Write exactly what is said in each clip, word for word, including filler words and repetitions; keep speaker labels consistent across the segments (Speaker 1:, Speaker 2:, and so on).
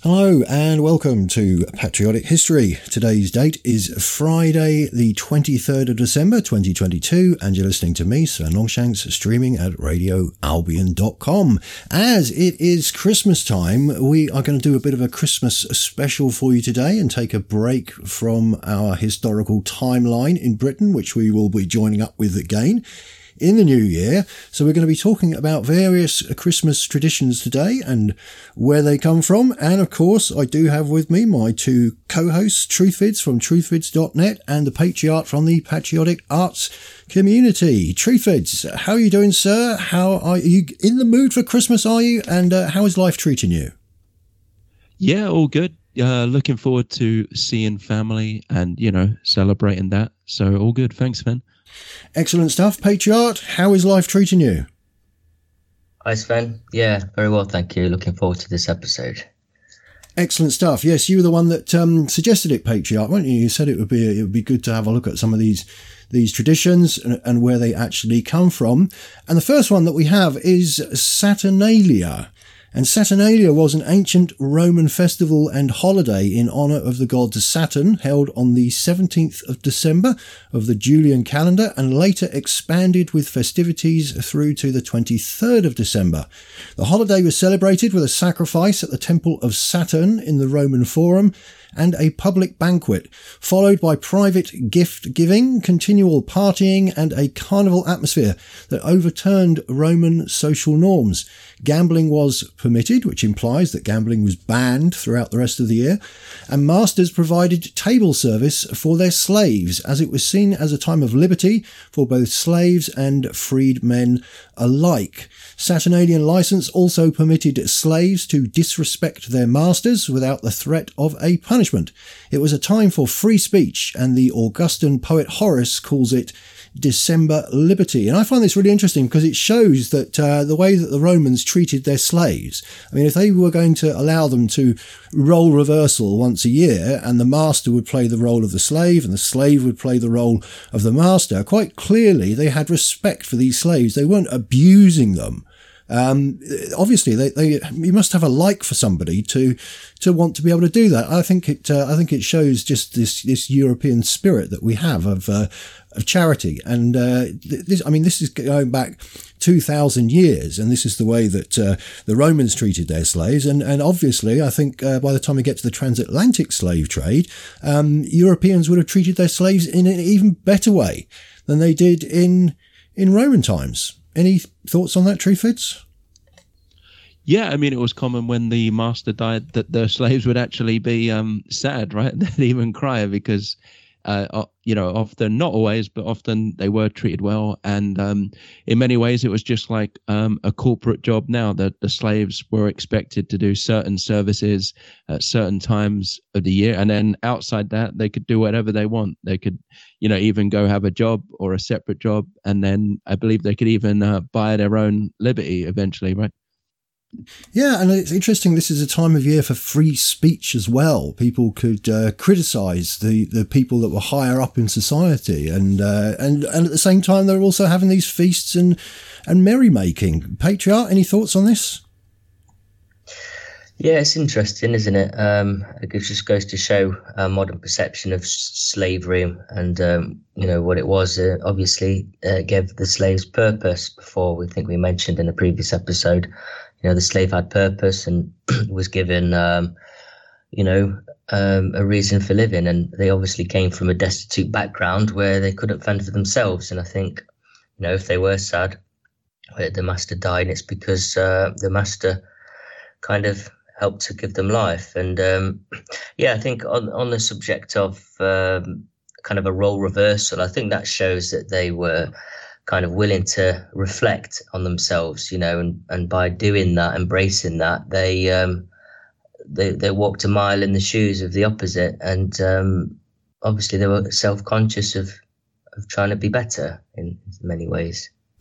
Speaker 1: Hello and welcome to Patriotic History. Today's date is Friday the twenty-third of December twenty twenty-two and you're listening to me, Sir Longshanks, streaming at radio albion dot com. As it is Christmas time, we are going to do a bit of a Christmas special for you today and take a break from our historical timeline in Britain, which we will be joining up with again in the new year. So we're going to be talking about various Christmas traditions today and where they come from. And of course, I do have with me my two co-hosts, Truthvids from truthvids dot net and the Patriarch from the Patriotic Arts community. Truthvids, how are you doing, sir? How are you in the mood for Christmas, are you? And uh, how is life treating you?
Speaker 2: Yeah, all good. Uh, looking forward to seeing family and, you know, celebrating that. So all good. Thanks, Sven.
Speaker 1: Excellent stuff. Patriarch, how is life treating you?
Speaker 3: Hi, Sven. Yeah, very well, thank you. Looking forward to this episode.
Speaker 1: Excellent stuff. Yes, you were the one that um, suggested it, Patriarch, weren't you? You said it would be it would be good to have a look at some of these these traditions and, and where they actually come from. And the first one that we have is Saturnalia. And Saturnalia was an ancient Roman festival and holiday in honour of the god Saturn, held on the seventeenth of December of the Julian calendar and later expanded with festivities through to the twenty-third of December. The holiday was celebrated with a sacrifice at the Temple of Saturn in the Roman Forum and a public banquet, followed by private gift giving, continual partying, and a carnival atmosphere that overturned Roman social norms. Gambling was permitted, which implies that gambling was banned throughout the rest of the year, and masters provided table service for their slaves, as it was seen as a time of liberty for both slaves and freed men alike. Saturnalian license also permitted slaves to disrespect their masters without the threat of a punishment. It was a time for free speech, and the Augustan poet Horace calls it December liberty. And I find this really interesting because it shows that uh, the way that the Romans treated their slaves, I mean, if they were going to allow them to role reversal once a year and the master would play the role of the slave and the slave would play the role of the master, quite clearly they had respect for these slaves. They weren't abusing them. Um, obviously they, they, you must have a like for somebody to, to want to be able to do that. I think it, uh, I think it shows just this, this European spirit that we have of, uh, of charity. And, uh, this, I mean, this is going back two thousand years, and this is the way that, uh, the Romans treated their slaves. And, and obviously, I think, uh, by the time we get to the transatlantic slave trade, um, Europeans would have treated their slaves in an even better way than they did in, in Roman times. Any thoughts on that, Truthvids?
Speaker 2: Yeah, I mean, it was common when the master died that the slaves would actually be um, sad, right? They'd even cry because, uh, you know, often, not always, but often they were treated well. And um, in many ways, it was just like um, a corporate job now that the slaves were expected to do certain services at certain times of the year. And then outside that, they could do whatever they want. They could, you know, even go have a job or a separate job. And then I believe they could even uh, buy their own liberty eventually, right?
Speaker 1: Yeah, and it's interesting. This is a time of year for free speech as well. People could uh, criticise the, the people that were higher up in society, and uh, and and at the same time, they're also having these feasts and and merrymaking. Patriarch, any thoughts on this?
Speaker 3: Yeah, it's interesting, isn't it? Um, it just goes to show a modern perception of slavery and, um, you know, what it was. Uh, obviously, uh, gave the slaves purpose before. We think we mentioned in the previous episode, you know, the slave had purpose and was given, um, you know, um, a reason for living. And they obviously came from a destitute background where they couldn't fend for themselves. And I think, you know, if they were sad, the master died, it's because uh, the master kind of helped to give them life. And um, yeah, I think on, on the subject of um, kind of a role reversal, I think that shows that they were kind of willing to reflect on themselves, you know, and, and by doing that, embracing that, they, um, they, they walked a mile in the shoes of the opposite. And um, obviously they were self-conscious of, of trying to be better in many ways.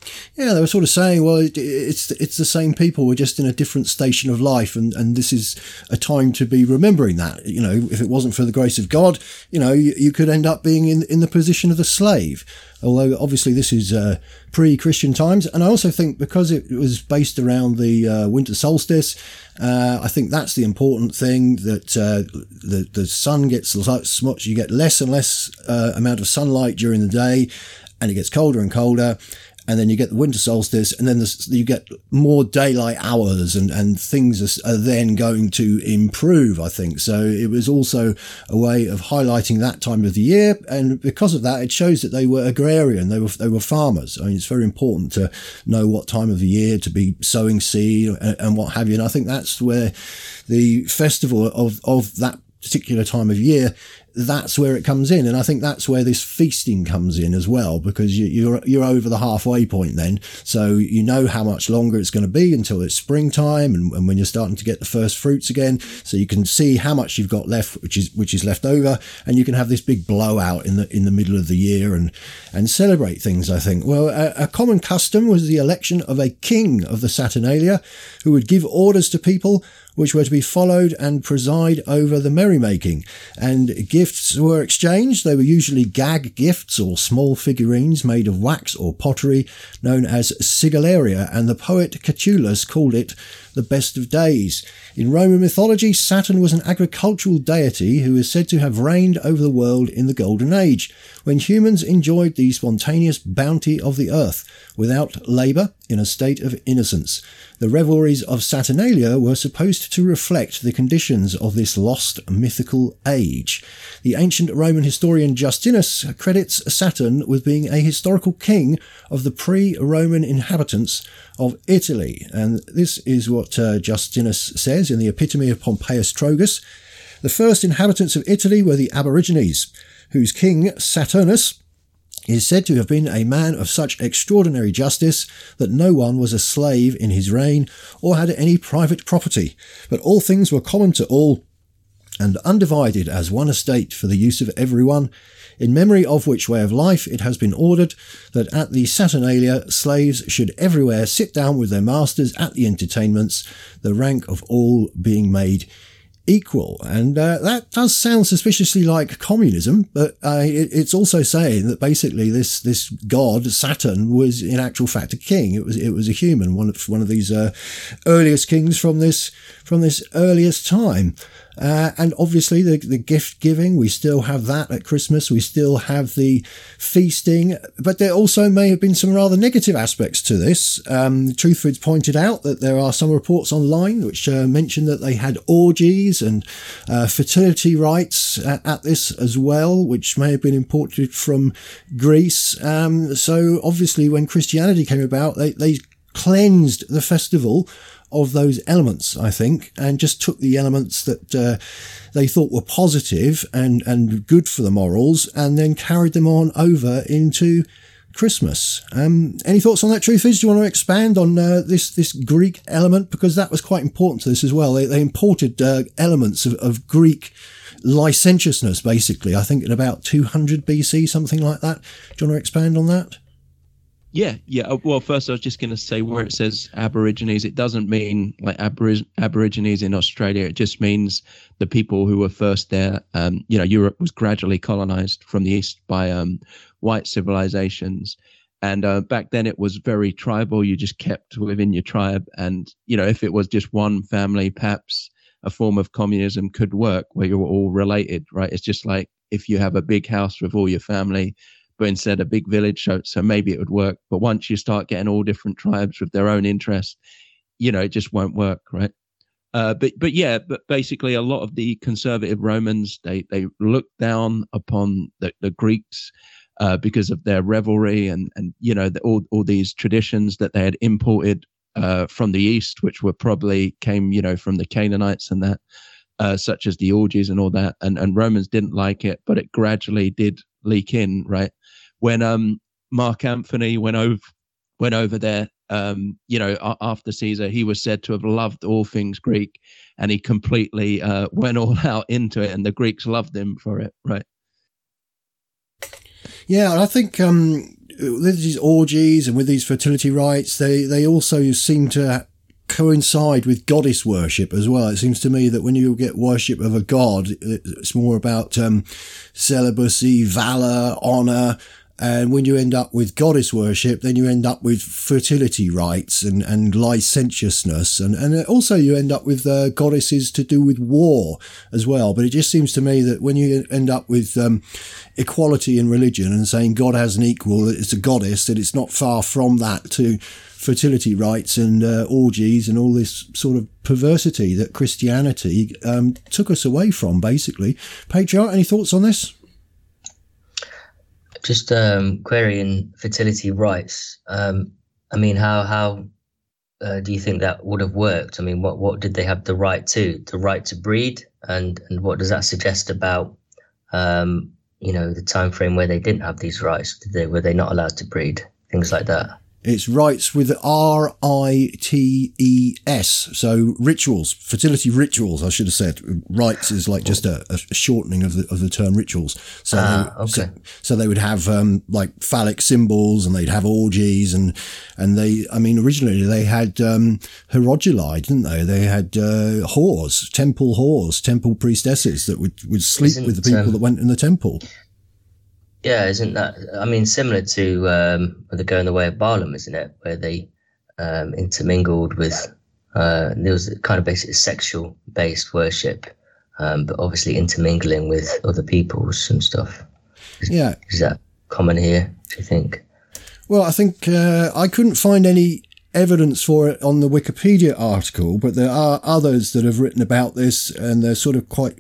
Speaker 1: Yeah, they were sort of saying, well, it, it's it's the same people. We're just in a different station of life, and, and this is a time to be remembering that. You know, if it wasn't for the grace of God, you know, you, you could end up being in in the position of the slave. Although obviously this is uh, pre-Christian times, and I also think because it was based around the uh, winter solstice, uh, I think that's the important thing, that uh, the the sun gets much, you get less and less uh, amount of sunlight during the day, and it gets colder and colder. And then you get the winter solstice, and then the, you get more daylight hours, and, and things are, are then going to improve, I think. So it was also a way of highlighting that time of the year. And because of that, it shows that they were agrarian. They were, they were farmers. I mean, it's very important to know what time of the year to be sowing seed and, and what have you. And I think that's where the festival of, of that particular time of year, that's where it comes in. And I think that's where this feasting comes in as well, because you, you're you're over the halfway point then. So you know how much longer it's going to be until it's springtime, and, and when you're starting to get the first fruits again. So you can see how much you've got left, which is which is left over, and you can have this big blowout in the in the middle of the year and and celebrate things, I think. Well, a, a common custom was the election of a king of the Saturnalia, who would give orders to people which were to be followed and preside over the merrymaking. And gifts were exchanged. They were usually gag gifts or small figurines made of wax or pottery, known as sigillaria, and the poet Catullus called it the best of days. In Roman mythology, Saturn was an agricultural deity who is said to have reigned over the world in the Golden Age, when humans enjoyed the spontaneous bounty of the earth, without labour, in a state of innocence. The revelries of Saturnalia were supposed to reflect the conditions of this lost mythical age. The ancient Roman historian Justinus credits Saturn with being a historical king of the pre-Roman inhabitants of Italy. And this is what uh, Justinus says in the Epitome of Pompeius Trogus. The first inhabitants of Italy were the Aborigines, whose king, Saturnus, is said to have been a man of such extraordinary justice that no one was a slave in his reign or had any private property, but all things were common to all and undivided as one estate for the use of everyone, in memory of which way of life it has been ordered that at the Saturnalia slaves should everywhere sit down with their masters at the entertainments, the rank of all being made equal. And uh, that does sound suspiciously like communism, but uh, it, it's also saying that basically this this god Saturn was in actual fact a king. It was it was a human, one of one of these uh, earliest kings from this from this earliest time. Uh, and obviously the, the gift giving, we still have that at Christmas. We still have the feasting, but there also may have been some rather negative aspects to this. Um, Truthfoods pointed out that there are some reports online which uh, mention that they had orgies and uh, fertility rites at, at this as well, which may have been imported from Greece. Um, so obviously when Christianity came about, they, they cleansed the festival of those elements, I think, and just took the elements that uh, they thought were positive and, and good for the morals, and then carried them on over into Christmas. Um, any thoughts on that, Truthers? Do you want to expand on uh, this this Greek element? Because that was quite important to this as well. They, they imported uh, elements of, of Greek licentiousness, basically, I think in about two hundred B C, something like that. Do you want to expand on that?
Speaker 2: Yeah, yeah. Well, first I was just going to say where it says Aborigines, it doesn't mean like Aborig- Aborigines in Australia. It just means the people who were first there. Um, you know, Europe was gradually colonized from the east by um, white civilizations. And uh, back then it was very tribal. You just kept within your tribe. And, you know, if it was just one family, perhaps a form of communism could work where you're all related, right? It's just like if you have a big house with all your family, but instead a big village, so, so maybe it would work. But once you start getting all different tribes with their own interests, you know, it just won't work, right? Uh, but but yeah, but basically a lot of the conservative Romans, they they looked down upon the, the Greeks uh, because of their revelry and and you know the, all all these traditions that they had imported uh, from the east, which were probably came you know from the Canaanites and that, uh, such as the orgies and all that. And and Romans didn't like it, but it gradually did leak in, right? When um Mark Antony went over went over there, um, you know, after Caesar, he was said to have loved all things Greek, and he completely uh, went all out into it, and the Greeks loved him for it, right?
Speaker 1: Yeah, I think um, with these orgies and with these fertility rites, they, they also seem to coincide with goddess worship as well. It seems to me that when you get worship of a god, it's more about um, celibacy, valor, honor. And when you end up with goddess worship, then you end up with fertility rites and, and licentiousness. And, and also you end up with uh, goddesses to do with war as well. But it just seems to me that when you end up with um, equality in religion and saying God has an equal, it's a goddess, that it's not far from that to fertility rites and uh, orgies and all this sort of perversity that Christianity um, took us away from, basically. Patriarch, any thoughts on this?
Speaker 3: Just um, querying fertility rights. Um, I mean, how how uh, do you think that would have worked? I mean, what what did they have the right to? The right to breed, and and what does that suggest about um, you know the time frame where they didn't have these rights? Did they were they not allowed to breed? Things like that.
Speaker 1: It's rites with R I T E S. So rituals, fertility rituals, I should have said. Rites is like just a, a shortening of the of the term rituals. So,
Speaker 3: ah,
Speaker 1: they,
Speaker 3: okay.
Speaker 1: so, so they would have um, like phallic symbols, and they'd have orgies, and and they, I mean, originally they had um, hieroduli, didn't they? They had uh, whores, temple whores, temple priestesses that would, would sleep Isn't, with the people um, that went in the temple.
Speaker 3: Yeah, isn't that, I mean, similar to um, the Going the Way of Balaam, isn't it? Where they um, intermingled with, uh, there was kind of basically sexual based worship, um, but obviously intermingling with other peoples and stuff. Is,
Speaker 1: yeah.
Speaker 3: Is that common here, do you think?
Speaker 1: Well, I think uh, I couldn't find any evidence for it on the Wikipedia article, but there are others that have written about this, and they're sort of quite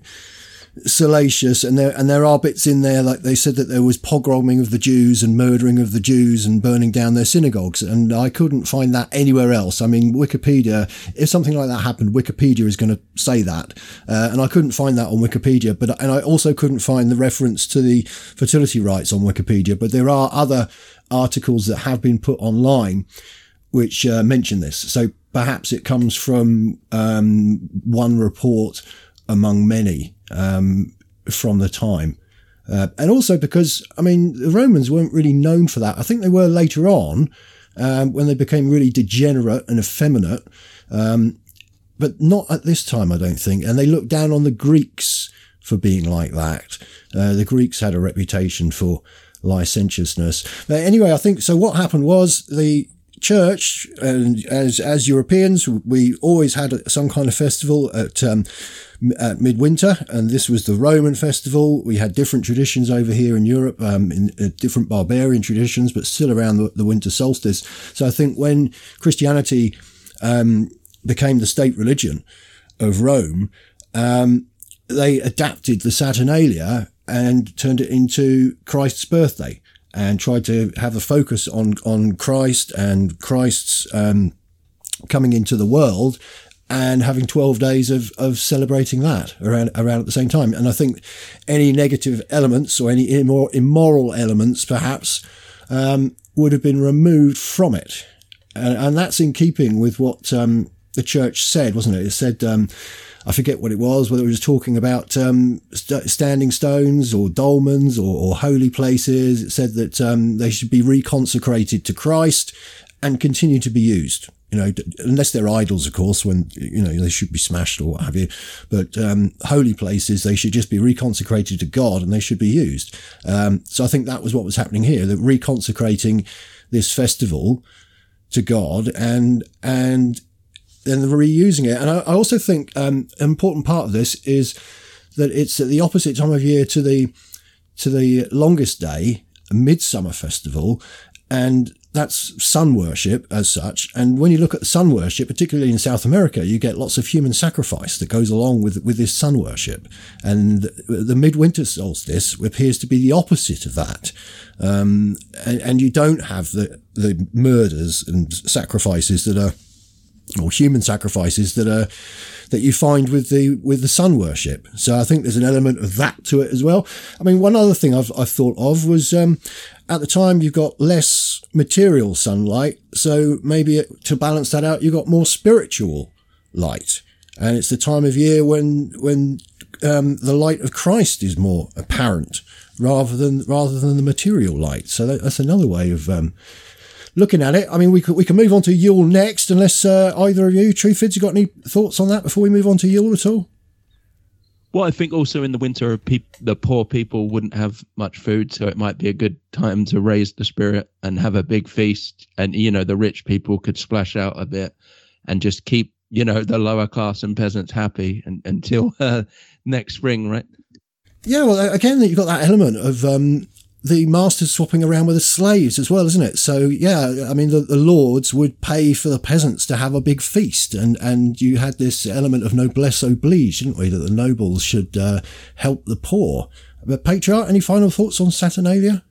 Speaker 1: salacious, and there and there are bits in there, like they said that there was pogroming of the Jews and murdering of the Jews and burning down their synagogues, and I couldn't find that anywhere else. I mean, Wikipedia, if something like that happened, Wikipedia is going to say that, uh, and I couldn't find that on Wikipedia. But and I also couldn't find the reference to the fertility rites on Wikipedia. But there are other articles that have been put online which uh, mention this. So perhaps it comes from um, one report among many um, from the time. Uh, and also because, I mean, the Romans weren't really known for that. I think they were later on, um, when they became really degenerate and effeminate, um, but not at this time, I don't think. And they looked down on the Greeks for being like that. Uh, the Greeks had a reputation for licentiousness. But anyway, I think, so what happened was the church, and as as Europeans, we always had some kind of festival at um, at midwinter, and this was the Roman festival. We had different traditions over here in Europe, um, in uh, different barbarian traditions, but still around the, the winter solstice. So I think when Christianity um, became the state religion of Rome, um, they adapted the Saturnalia and turned it into Christ's birthday, and tried to have a focus on, on Christ and Christ's um, coming into the world, and having twelve days of, of celebrating that around around at the same time. And I think any negative elements or any immor- immoral elements perhaps um, would have been removed from it. And, and that's in keeping with what um, the church said, wasn't it? It said, um, I forget what it was, whether it was talking about um, st- standing stones or dolmens or, or holy places. It said that um, they should be reconsecrated to Christ and continue to be used. You know, unless they're idols, of course, when, you know, they should be smashed or what have you. But um, holy places, they should just be reconsecrated to God, and they should be used. Um, so I think that was what was happening here, that reconsecrating this festival to God, and and then reusing it. And I, I also think um, an important part of this is that it's at the opposite time of year to the to the longest day, a midsummer festival, and that's sun worship as such. And when you look at the sun worship, particularly in South America, you get lots of human sacrifice that goes along with with this sun worship. And the midwinter solstice appears to be the opposite of that. Um, and, and you don't have the the murders and sacrifices that are, or human sacrifices that are, that you find with the, with the sun worship. So I think there's an element of that to it as well. I mean, one other thing I've, I've thought of was, um, at the time you've got less material sunlight. So maybe it, to balance that out, you've got more spiritual light. And it's the time of year when, when, um, the light of Christ is more apparent rather than rather than the material light. So that, that's another way of um, looking at it. I mean, we could we can move on to Yule next, unless uh, either of you, Triffids, you got any thoughts on that before we move on to Yule at all?
Speaker 2: Well, I think also in the winter, peop- the poor people wouldn't have much food, so it might be a good time to raise the spirit and have a big feast. And, you know, the rich people could splash out a bit and just keep, you know, the lower class and peasants happy and, until uh, next spring, right?
Speaker 1: Yeah, well, again, you've got that element of um, the masters swapping around with the slaves as well, isn't it? So, yeah, I mean, the, the lords would pay for the peasants to have a big feast, and, and you had this element of noblesse oblige, didn't we, that the nobles should uh, help the poor. But Patriarch, any final thoughts on Saturnalia?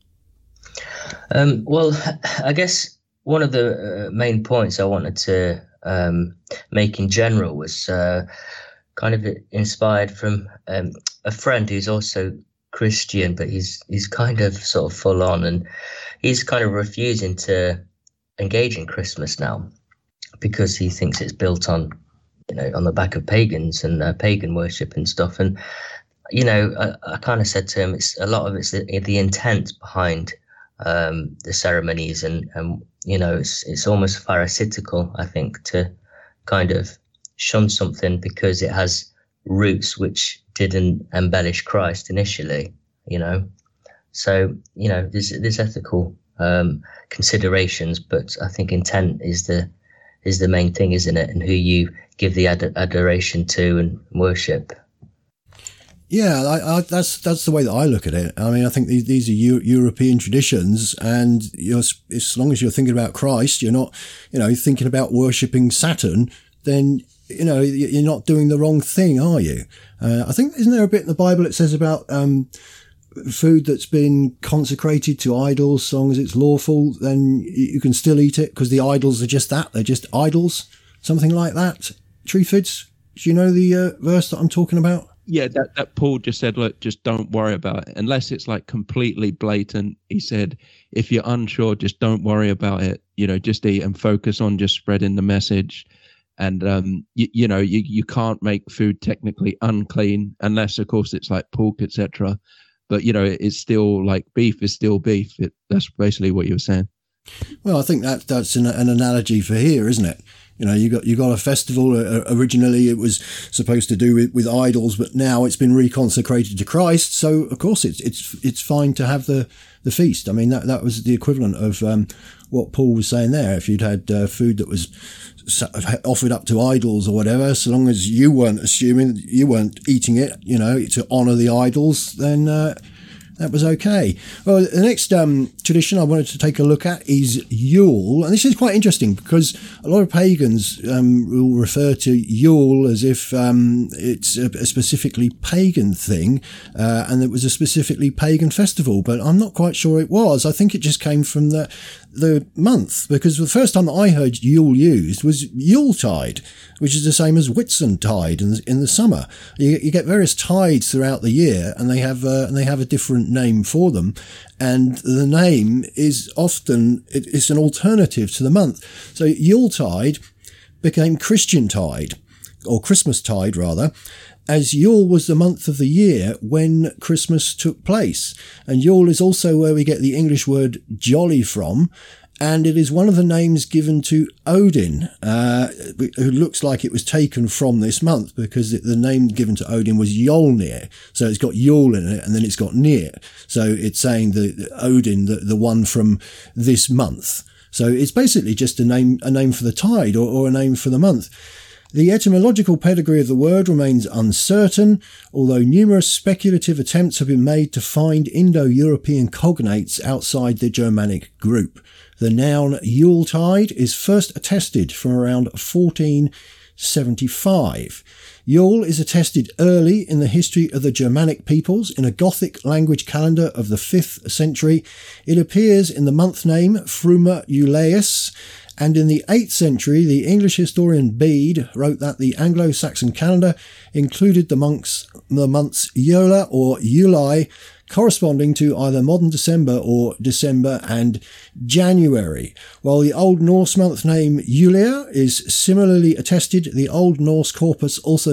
Speaker 3: Um, well, I guess one of the uh, main points I wanted to um, make in general was uh, kind of inspired from um, a friend who's also Christian, but he's he's kind of sort of full on, and he's kind of refusing to engage in Christmas now because he thinks it's built on, you know, on the back of pagans and uh, pagan worship and stuff. And you know, I, I kind of said to him, it's a lot of it's the, the intent behind um, the ceremonies, and and you know, it's it's almost pharisaical, I think, to kind of shun something because it has roots which didn't embellish Christ initially, you know. So, you know, there's there's ethical um, considerations, but I think intent is the is the main thing, isn't it? And who you give the ad- adoration to and worship.
Speaker 1: Yeah, I, I, that's that's the way that I look at it. I mean, I think these, these are Euro- European traditions, and you're, as long as you're thinking about Christ, you're not, you know, thinking about worshipping Saturn, then, you know, you're not doing the wrong thing, are you? Uh, I think, isn't there a bit in the Bible that says about um, food that's been consecrated to idols, as long as it's lawful, then you can still eat it because the idols are just that, they're just idols, something like that. Triffids, do you know the uh, verse that I'm talking about?
Speaker 2: Yeah, that, that Paul just said, look, just don't worry about it. Unless it's like completely blatant. He said, if you're unsure, just don't worry about it. You know, just eat and focus on just spreading the message. And, um, you, you know, you, you can't make food technically unclean unless, of course, it's like pork, et cetera. But, you know, it's still like beef is still beef. It, that's basically what you were saying.
Speaker 1: Well, I think that that's an, an analogy for here, isn't it? You know, you got you got a festival. Uh, originally, it was supposed to do with, with idols, but now it's been reconsecrated to Christ. So, of course, it's it's it's fine to have the, the feast. I mean, that that was the equivalent of um, what Paul was saying there. If you'd had uh, food that was offered up to idols or whatever, so long as you weren't assuming you weren't eating it, you know, to honour the idols, then uh, that was okay. Well, the next um, tradition I wanted to take a look at is Yule. And this is quite interesting because a lot of pagans um, will refer to Yule as if um, it's a, a specifically pagan thing uh, and it was a specifically pagan festival. But I'm not quite sure it was. I think it just came from the the month, because the first time that I heard Yule used was Yuletide, which is the same as Whitsuntide in the, in the summer. You, you get various tides throughout the year, and they have uh, and they have a different name for them, and the name is often it, it's an alternative to the month. So Yuletide became Christiantide, or Christmastide rather, as Yule was the month of the year when Christmas took place. And Yule is also where we get the English word jolly from, and it is one of the names given to Odin, uh, who looks like it was taken from this month, because the name given to Odin was Yolnir. So it's got Yule in it, and then it's got Nir. So it's saying the Odin, the, the one from this month. So it's basically just a name, a name for the tide, or, or a name for the month. The etymological pedigree of the word remains uncertain, although numerous speculative attempts have been made to find Indo-European cognates outside the Germanic group. The noun Yuletide is first attested from around fourteen seventy-five. Yule is attested early in the history of the Germanic peoples in a Gothic language calendar of the fifth century. It appears in the month name Fruma Julius, and in the eighth century, the English historian Bede wrote that the Anglo-Saxon calendar included the months, the months Yola or Yuli, corresponding to either modern December or December and January. While the Old Norse month name Julia is similarly attested, the Old Norse corpus also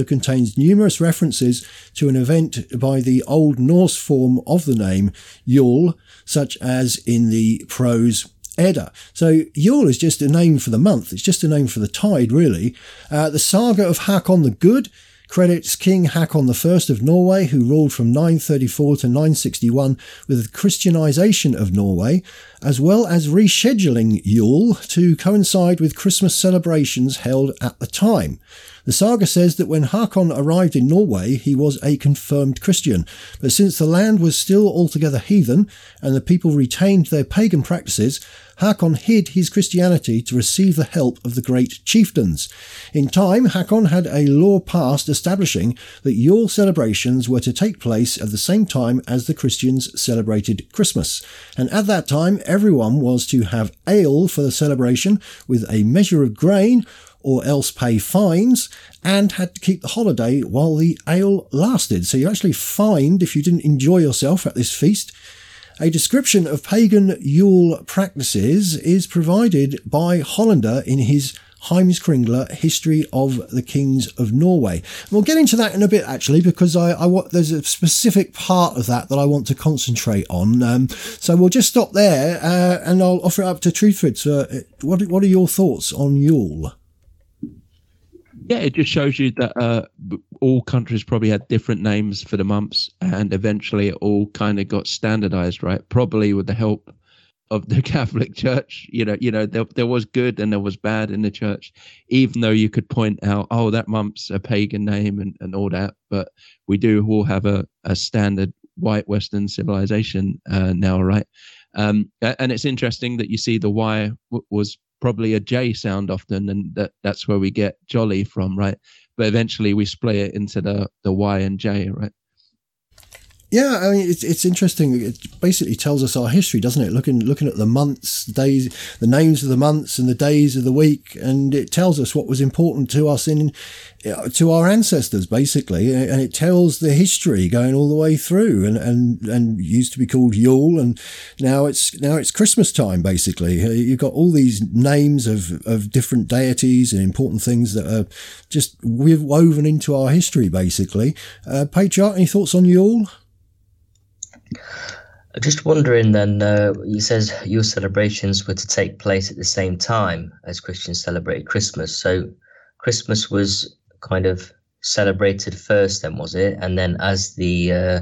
Speaker 1: also contains numerous references to an event by the Old Norse form of the name Yule, such as in the prose Edda. So Yule is just a name for the month. It's just a name for the tide, really. Uh, the saga of Hakon the Good credits King Hakon the First of Norway, who ruled from nine thirty-four to nine sixty-one with the Christianization of Norway, as well as rescheduling Yule to coincide with Christmas celebrations held at the time. The saga says that when Hakon arrived in Norway, he was a confirmed Christian, but since the land was still altogether heathen and the people retained their pagan practices, Hakon hid his Christianity to receive the help of the great chieftains. In time, Hakon had a law passed establishing that Yule celebrations were to take place at the same time as the Christians celebrated Christmas, and at that time everyone was to have ale for the celebration with a measure of grain, or else pay fines, and had to keep the holiday while the ale lasted. So you're actually fined if you didn't enjoy yourself at this feast. A description of pagan Yule practices is provided by Hollander in his Heimskringla History of the Kings of Norway. And we'll get into that in a bit, actually, because I, I want, there's a specific part of that that I want to concentrate on. Um, so we'll just stop there, uh, and I'll offer it up to Truthfritz. Uh, what, what are your thoughts on Yule?
Speaker 2: Yeah, it just shows you that uh, all countries probably had different names for the months, and eventually it all kind of got standardized, right? Probably with the help of the Catholic Church. You know, you know, there, there was good and there was bad in the church, even though you could point out, oh, that month's a pagan name and, and all that. But we do all have a, a standard white Western civilization uh, now, right? Um, and it's interesting that you see the Y w- was probably a J sound often, and that, that's where we get jolly from, right? But eventually we split it into the, the Y and J, right?
Speaker 1: Yeah, I mean, it's it's interesting. It basically tells us our history, doesn't it? Looking looking at the months, days, the names of the months and the days of the week, and it tells us what was important to us in to our ancestors, basically, and it tells the history going all the way through. And and and used to be called Yule, and now it's now it's Christmas time. Basically, you've got all these names of of different deities and important things that are just woven into our history, basically. Uh, Patriarch, any thoughts on Yule?
Speaker 3: Just wondering then, uh, he says Yule celebrations were to take place at the same time as Christians celebrated Christmas. So Christmas was kind of celebrated first then, was it? And then as the uh,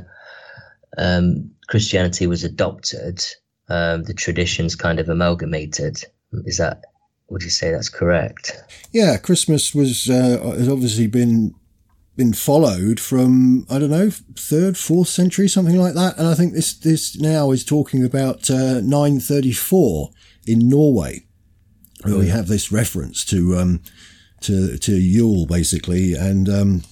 Speaker 3: um, Christianity was adopted, um, the traditions kind of amalgamated. Is that, would you say that's correct?
Speaker 1: Yeah, Christmas was uh, has obviously been been followed from, I don't know, third, fourth century, something like that. And I think this this now is talking about uh, nine thirty-four in Norway, where we have this reference to um, to to Yule, basically, and um,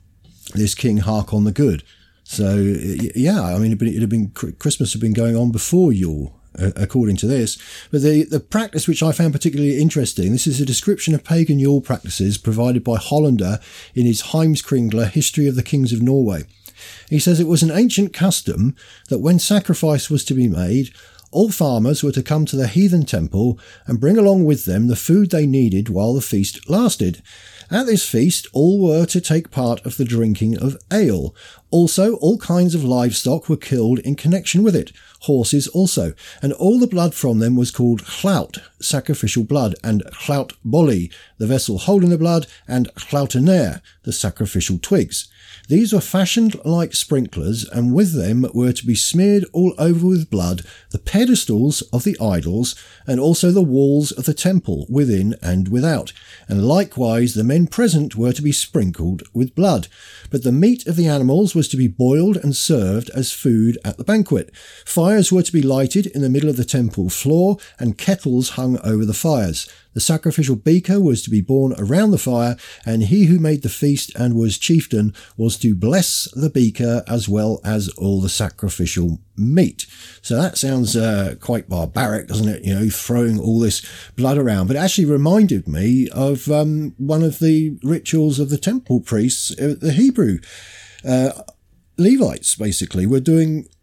Speaker 1: this King Hakon the Good. So, yeah, I mean, it had been, Christmas had been going on before Yule, according to this. But the, the practice which I found particularly interesting, this is a description of pagan Yule practices provided by Hollander in his Heimskringla History of the Kings of Norway. He says it was an ancient custom that when sacrifice was to be made, all farmers were to come to the heathen temple and bring along with them the food they needed while the feast lasted. At this feast, all were to take part of the drinking of ale. Also, all kinds of livestock were killed in connection with it, horses also, and all the blood from them was called hlaut, sacrificial blood, and hlaut bolli, the vessel holding the blood, and hlautener, the sacrificial twigs. These were fashioned like sprinklers, and with them were to be smeared all over with blood the pedestals of the idols, and also the walls of the temple within and without, and likewise the men present were to be sprinkled with blood. But the meat of the animals was to be boiled and served as food at the banquet. Fires were to be lighted in the middle of the temple floor, and kettles hung over the fires. The sacrificial beaker was to be borne around the fire, and he who made the feast and was chieftain was to bless the beaker as well as all the sacrificial meat. So that sounds uh, quite barbaric, doesn't it? You know, throwing all this blood around. But it actually reminded me of um, one of the rituals of the temple priests, uh, the Hebrew uh, Levites, basically, were doing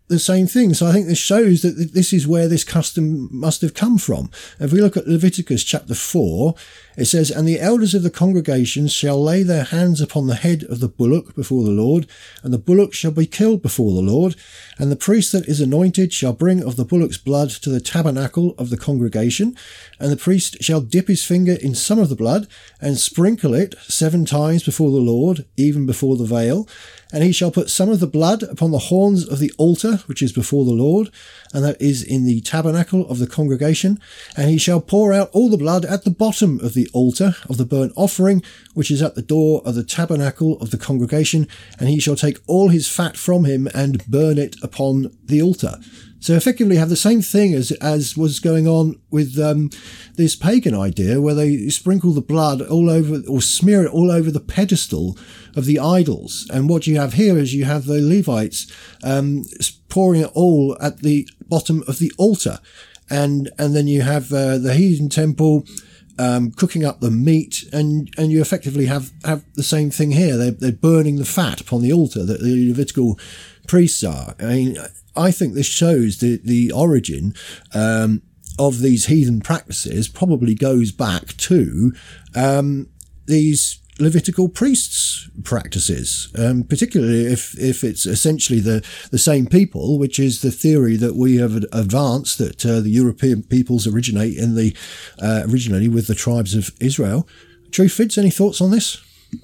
Speaker 1: the same thing. So I think this shows that this is where this custom must have come from. If we look at Leviticus chapter four, it says, "And the elders of the congregation shall lay their hands upon the head of the bullock before the Lord, and the bullock shall be killed before the Lord. And the priest that is anointed shall bring of the bullock's blood to the tabernacle of the congregation, and the priest shall dip his finger in some of the blood, and sprinkle it seven times before the Lord, even before the veil. And he shall put some of the blood upon the horns of the altar, which is before the Lord, and that is in the tabernacle of the congregation. And he shall pour out all the blood at the bottom of the altar of the burnt offering, which is at the door of the tabernacle of the congregation. And he shall take all his fat from him and burn it upon the altar." So effectively have the same thing as as was going on with um, this pagan idea, where they sprinkle the blood all over or smear it all over the pedestal of the idols. And what you have here is you have the Levites um, pouring it all at the bottom of the altar. And and then you have uh, the heathen temple um, cooking up the meat, and, and you effectively have, have the same thing here. They're, they're burning the fat upon the altar that the Levitical priests are. I mean, I think this shows the, the origin um, of these heathen practices probably goes back to um, these Levitical priests' practices, um, particularly if, if it's essentially the, the same people, which is the theory that we have advanced, that uh, the European peoples originate in the uh, originally with the tribes of Israel. Truth Fitz, any thoughts on this?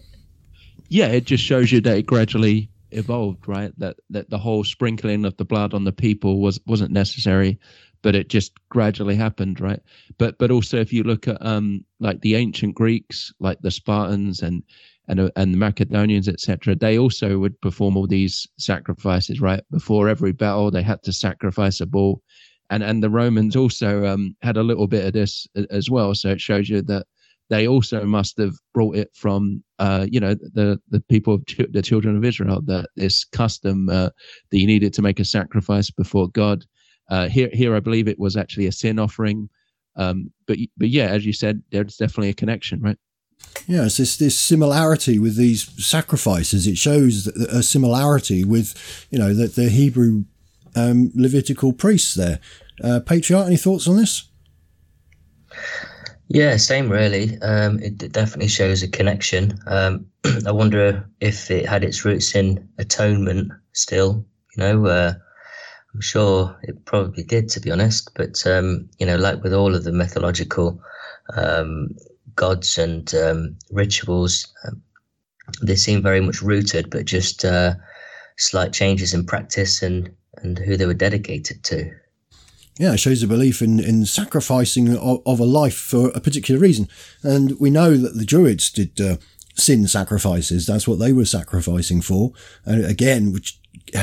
Speaker 2: Yeah, it just shows you that it gradually evolved, right? That that the whole sprinkling of the blood on the people was wasn't necessary, but it just gradually happened, right? But but also if you look at um like the ancient Greeks, like the Spartans and and and the Macedonians, et cetera, they also would perform all these sacrifices, right? Before every battle, they had to sacrifice a bull, and and the Romans also um had a little bit of this as well. So it shows you that they also must have brought it from, uh, you know, the, the people, of ch- the children of Israel, that this custom uh, that you needed to make a sacrifice before God. Uh, here, here, I believe it was actually a sin offering. Um, but, but yeah, as you said, there's definitely a connection, right?
Speaker 1: Yeah, it's this, this similarity with these sacrifices. It shows a similarity with, you know, the, the Hebrew um, Levitical priests there. Uh, Patriarch, any thoughts on this?
Speaker 3: Yeah, same really. Um, it definitely shows a connection. Um, I wonder if it had its roots in atonement still, you know, uh, I'm sure it probably did, to be honest. But, um, you know, like with all of the mythological um, gods and um, rituals, um, they seem very much rooted, but just uh, slight changes in practice and, and who they were dedicated to.
Speaker 1: Yeah, it shows a belief in, in sacrificing of, of a life for a particular reason. And we know that the Druids did uh, sin sacrifices. That's what they were sacrificing for. And again, which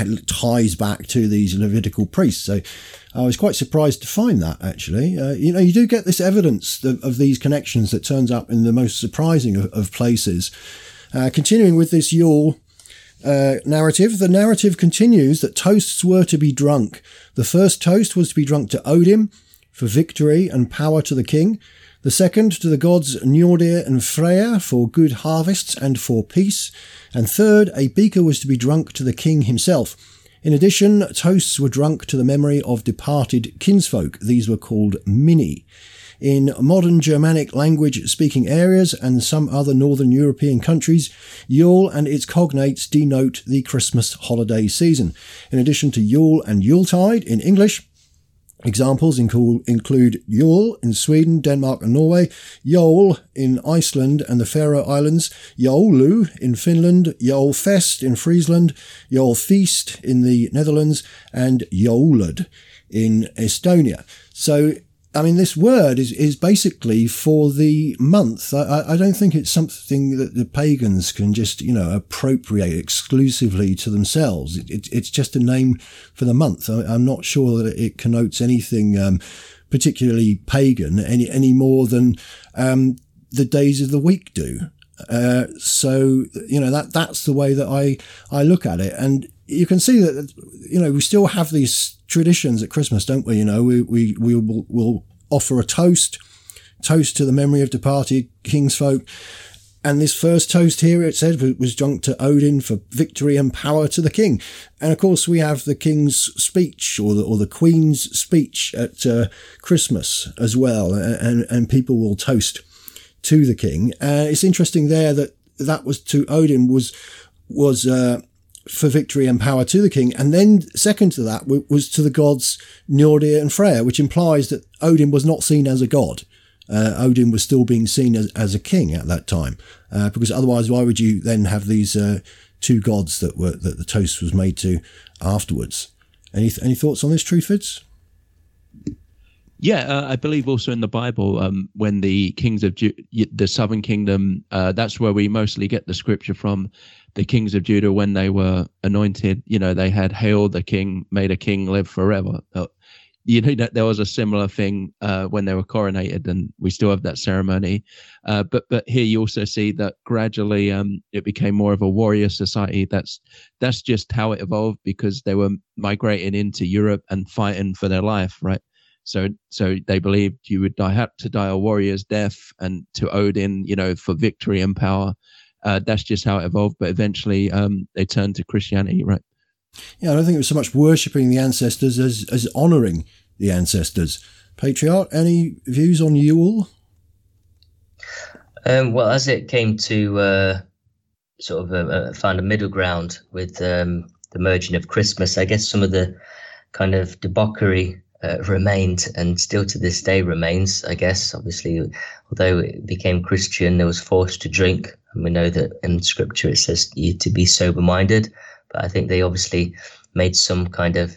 Speaker 1: ties back to these Levitical priests. So I was quite surprised to find that, actually. Uh, you know, you do get this evidence of, of these connections that turns up in the most surprising of, of places. Uh, continuing with this Yule Uh, narrative. The narrative continues that toasts were to be drunk. The first toast was to be drunk to Odin for victory and power to the king. The second to the gods Njordir and Freyr for good harvests and for peace. And third, a beaker was to be drunk to the king himself. In addition, toasts were drunk to the memory of departed kinsfolk. These were called mini. In modern Germanic language-speaking areas and some other northern European countries, Yule and its cognates denote the Christmas holiday season. In addition to Yule and Yuletide in English, examples include Yule in Sweden, Denmark and Norway, Jol in Iceland and the Faroe Islands, Joulu in Finland, Jolfest in Friesland, Jolfeast in the Netherlands, and Jolud in Estonia. So, I mean, this word is, is basically for the month. I, I don't think it's something that the pagans can just, you know, appropriate exclusively to themselves. It, it, it's just a name for the month. I, I'm not sure that it connotes anything um, particularly pagan any, any more than um, the days of the week do. Uh, so, you know, that that's the way that I, I look at it. And you can see that, you know, we still have these traditions at Christmas, don't we? You know, we, we, we will we'll offer a toast, toast to the memory of departed kinsfolk. And this first toast here, it said, was drunk to Odin for victory and power to the king. And of course, we have the king's speech or the, or the queen's speech at uh, Christmas as well. And, and people will toast to the king. Uh, it's interesting there that that was to Odin was, was, uh, for victory and power to the king. And then second to that was to the gods Njordir and Freyr, which implies that Odin was not seen as a god. Uh, Odin was still being seen as, as a king at that time, uh, because otherwise, why would you then have these uh, two gods that were that the toast was made to afterwards? Any any thoughts on this, Truthvids?
Speaker 2: Yeah, uh, I believe also in the Bible, um, when the kings of Ju- the Southern Kingdom, uh, that's where we mostly get the scripture from. The kings of Judah, when they were anointed, you know, they had "Hail the King, may the King live forever." Uh, You know, that there was a similar thing uh, when they were coronated, and we still have that ceremony. Uh, but but here you also see that gradually um, it became more of a warrior society. That's that's just how it evolved, because they were migrating into Europe and fighting for their life, right? So so they believed you would die, have to die a warrior's death, and to Odin, you know, for victory and power. Uh, that's just how it evolved. But eventually um, they turned to Christianity, right?
Speaker 1: Yeah, I don't think it was so much worshipping the ancestors as, as honouring the ancestors. Patriarch, any views on Yule?
Speaker 3: Um, well, as it came to uh, sort of uh, uh, find a middle ground with um, the merging of Christmas, I guess some of the kind of debauchery uh, remained, and still to this day remains, I guess. Obviously, although it became Christian, there was forced to drink. And we know that in Scripture it says you to be sober-minded. But I think they obviously made some kind of,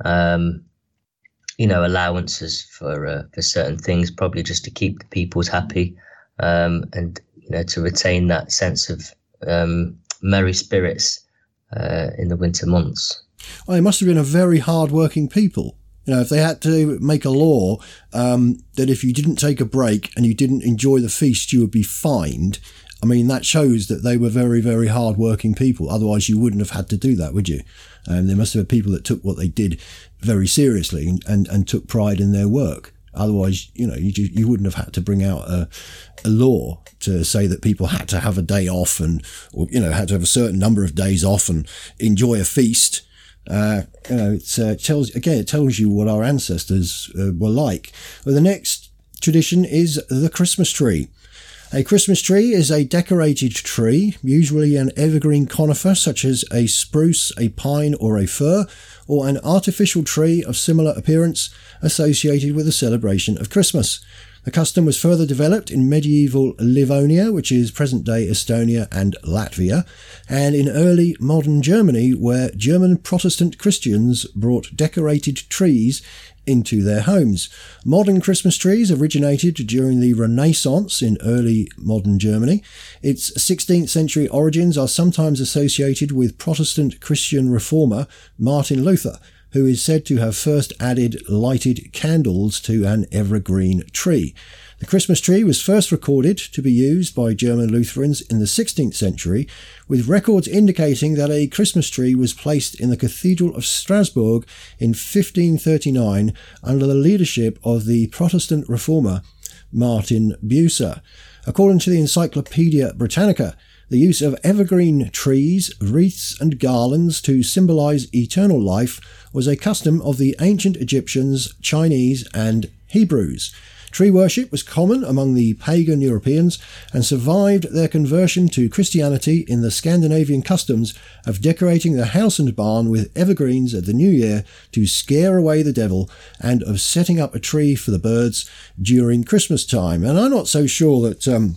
Speaker 3: um, you know, allowances for uh, for certain things, probably just to keep the peoples happy, um, and you know, to retain that sense of um, merry spirits uh, in the winter months.
Speaker 1: Well, they must have been a very hard-working people. You know, if they had to make a law um, that if you didn't take a break and you didn't enjoy the feast, you would be fined. I mean, that shows that they were very, very hard-working people. Otherwise, you wouldn't have had to do that, would you? And um, there must have been people that took what they did very seriously and, and, and took pride in their work. Otherwise, you know, you you wouldn't have had to bring out a, a law to say that people had to have a day off and, or, you know, had to have a certain number of days off and enjoy a feast. Uh, you know, it uh, tells, again, it tells you what our ancestors uh, were like. Well, the next tradition is the Christmas tree. A Christmas tree is a decorated tree, usually an evergreen conifer such as a spruce, a pine or a fir, or an artificial tree of similar appearance associated with the celebration of Christmas. The custom was further developed in medieval Livonia, which is present-day Estonia and Latvia, and in early modern Germany, where German Protestant Christians brought decorated trees into their homes. Modern Christmas trees originated during the Renaissance in early modern Germany. Its sixteenth century origins are sometimes associated with Protestant Christian reformer Martin Luther, who is said to have first added lighted candles to an evergreen tree. The Christmas tree was first recorded to be used by German Lutherans in the sixteenth century, with records indicating that a Christmas tree was placed in the Cathedral of Strasbourg in fifteen thirty-nine under the leadership of the Protestant reformer Martin Bucer. According to the Encyclopaedia Britannica, the use of evergreen trees, wreaths and garlands to symbolize eternal life was a custom of the ancient Egyptians, Chinese and Hebrews. Tree worship was common among the pagan Europeans and survived their conversion to Christianity in the Scandinavian customs of decorating the house and barn with evergreens at the new year to scare away the devil, and of setting up a tree for the birds during Christmas time. And I'm not so sure that um,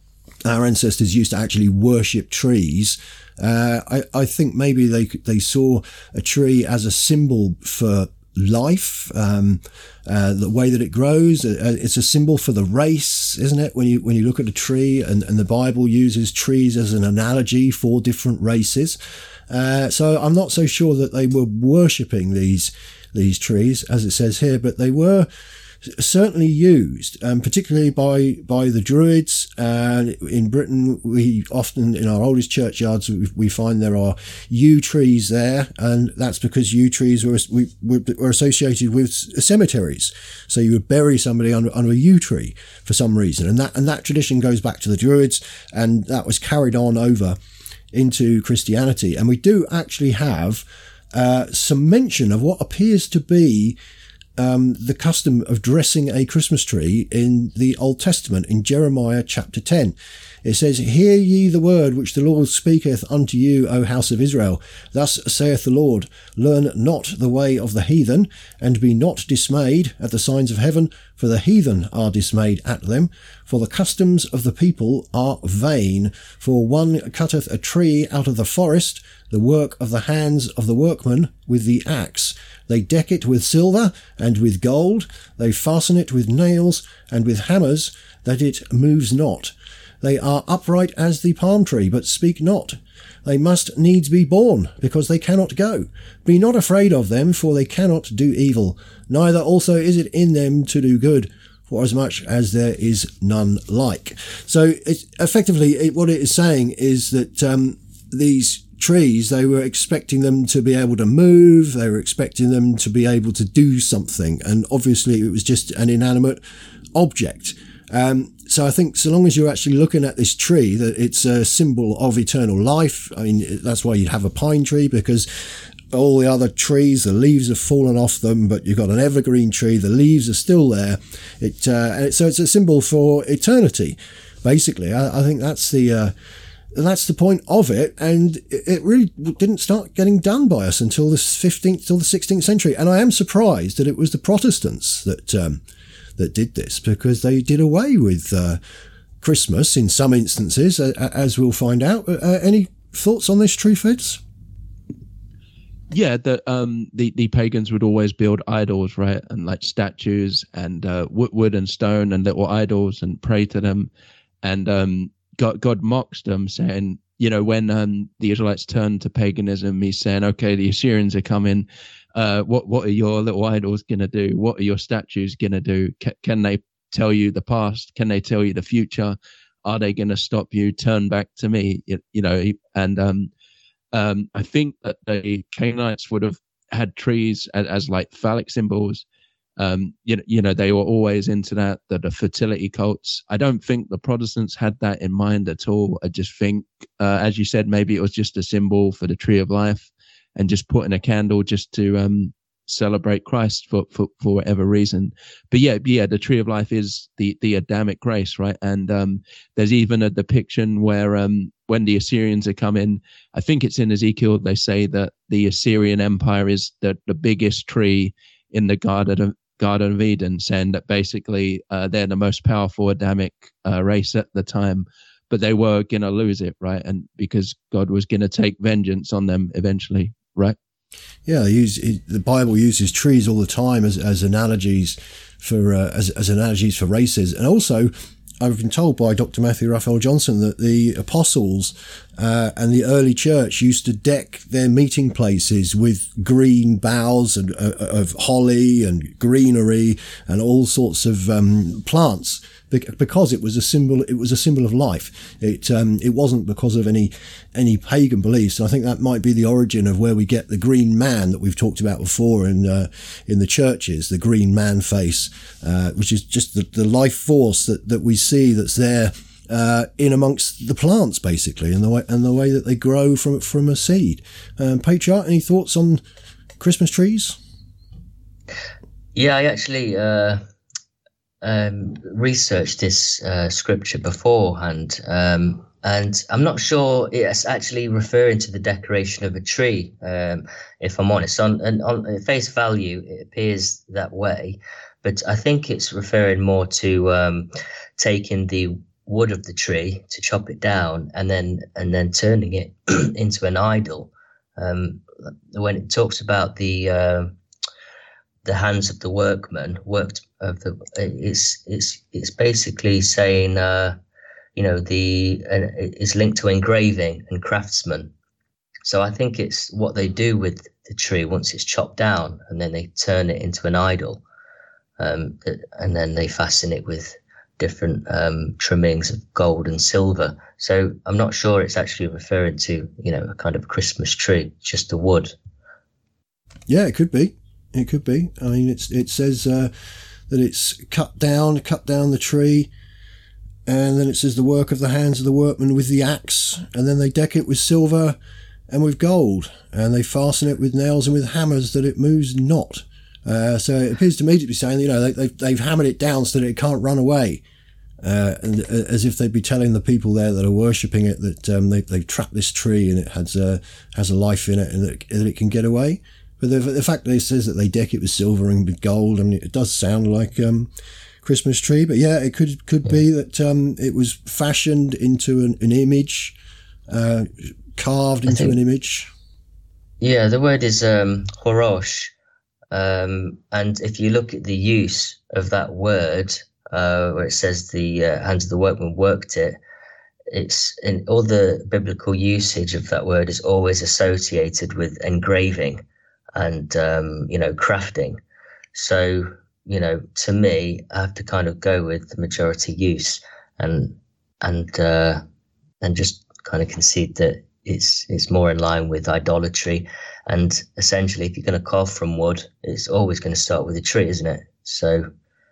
Speaker 1: our ancestors used to actually worship trees. Uh, I, I think maybe they they saw a tree as a symbol for life, um, uh, the way that it grows. Uh, it's a symbol for the race, isn't it? When you when you look at a tree, and, and the Bible uses trees as an analogy for different races. Uh, so I'm not so sure that they were worshipping these these trees, as it says here, but they were certainly used, um, particularly by by the Druids. Uh, in Britain, we often, in our oldest churchyards, we, we find there are yew trees there, and that's because yew trees were we, were associated with cemeteries. So you would bury somebody under, under a yew tree for some reason, and that and that tradition goes back to the Druids, and that was carried on over into Christianity. And we do actually have uh, some mention of what appears to be Um, the custom of dressing a Christmas tree in the Old Testament in Jeremiah chapter ten. It says, "Hear ye the word which the Lord speaketh unto you, O house of Israel. Thus saith the Lord, learn not the way of the heathen, and be not dismayed at the signs of heaven, for the heathen are dismayed at them. For the customs of the people are vain. For one cutteth a tree out of the forest, the work of the hands of the workman with the axe. They deck it with silver and with gold. They fasten it with nails and with hammers, that it moves not. They are upright as the palm tree, but speak not. They must needs be born, because they cannot go. Be not afraid of them, for they cannot do evil. Neither also is it in them to do good, for as much as there is none like." So it, effectively, it, what it is saying is that um, these trees, they were expecting them to be able to move, they were expecting them to be able to do something, and obviously it was just an inanimate object. Um, so I think so long as you're actually looking at this tree, that it's a symbol of eternal life. I mean, that's why you'd have a pine tree, because all the other trees, the leaves have fallen off them, but you've got an evergreen tree, the leaves are still there. It, uh, and it, so it's a symbol for eternity, basically. I, I think that's the, uh, that's the point of it, and it really didn't start getting done by us until the fifteenth, till the sixteenth century. And I am surprised that it was the Protestants that um, that did this, because they did away with uh, Christmas in some instances, uh, as we'll find out. Uh, any thoughts on this, True Feds?
Speaker 2: Yeah, the um the, the pagans would always build idols, right, and like statues and uh, wood, wood and stone and little idols, and pray to them, and um. God, God mocks them, saying, you know, when um, the Israelites turn to paganism, he's saying, okay, the Assyrians are coming. Uh, what what are your little idols going to do? What are your statues going to do? Can, can they tell you the past? Can they tell you the future? Are they going to stop you? Turn back to me, you, you know. And um, um, I think that the Canaanites would have had trees as, as like phallic symbols. Um, you know, you know, they were always into that, the, the fertility cults. I don't think the Protestants had that in mind at all. I just think, uh, as you said, maybe it was just a symbol for the tree of life, and just putting a candle just to um, celebrate Christ for, for, for whatever reason. But yeah, yeah, the tree of life is the, the Adamic race, right? And um, there's even a depiction where um, when the Assyrians are coming, I think it's in Ezekiel, they say that the Assyrian Empire is the, the biggest tree in the Garden of Garden of Eden, saying that basically uh, they're the most powerful Adamic uh, race at the time, but they were going to lose it, right? And because God was going to take vengeance on them eventually, right?
Speaker 1: Yeah, they use, the Bible uses trees all the time as, as analogies for uh, as, as analogies for races, and also I've been told by Doctor Matthew Raphael Johnson that the apostles uh, and the early church used to deck their meeting places with green boughs and uh, of holly and greenery and all sorts of um, plants, because it was a symbol. It was a symbol of life. It um, it wasn't because of any any pagan beliefs. And I think that might be the origin of where we get the green man that we've talked about before in uh, in the churches, the green man face, uh, which is just the, the life force that that we see that's there uh, in amongst the plants, basically, and the way and the way that they grow from from a seed. Um, Patriarch, any thoughts on Christmas trees?
Speaker 3: Yeah, I actually. Uh... Um, researched this uh, scripture beforehand, um, and I'm not sure it's actually referring to the decoration of a tree. Um, if I'm honest, on, on on face value, it appears that way, but I think it's referring more to um, taking the wood of the tree to chop it down and then and then turning it into an idol. Um, when it talks about the uh, the hands of the workman worked of the, it's it's it's basically saying, uh, you know, the uh, it's linked to engraving and craftsman. So I think it's what they do with the tree once it's chopped down, and then they turn it into an idol. um, and then they fasten it with different um, trimmings of gold and silver. So I'm not sure it's actually referring to, you know, a kind of Christmas tree, just the wood.
Speaker 1: Yeah, it could be. It could be. I mean, it's it says uh, that it's cut down, cut down the tree, and then it says the work of the hands of the workmen with the axe, and then they deck it with silver and with gold, and they fasten it with nails and with hammers that it moves not. Uh, so it appears to me to be saying, you know, they, they've, they've hammered it down so that it can't run away. Uh, and uh, as if they'd be telling the people there that are worshipping it that um, they, they've trapped this tree and it has a, has a life in it and that it, that it can get away. But the, the fact that it says that they deck it with silver and with gold, I mean, it does sound like um, Christmas tree. But yeah, it could could be that um, it was fashioned into an, an image, uh, carved into think, an image.
Speaker 3: Yeah, the word is um, horosh. Um, and if you look at the use of that word, uh, where it says the uh, hands of the workman worked it, it's in all the biblical usage of that word is always associated with engraving and, um, you know, crafting. So, you know, to me, I have to kind of go with the majority use and, and, uh, and just kind of concede that it's, it's more in line with idolatry. And essentially, if you're going to carve from wood, it's always going to start with a tree, isn't it? So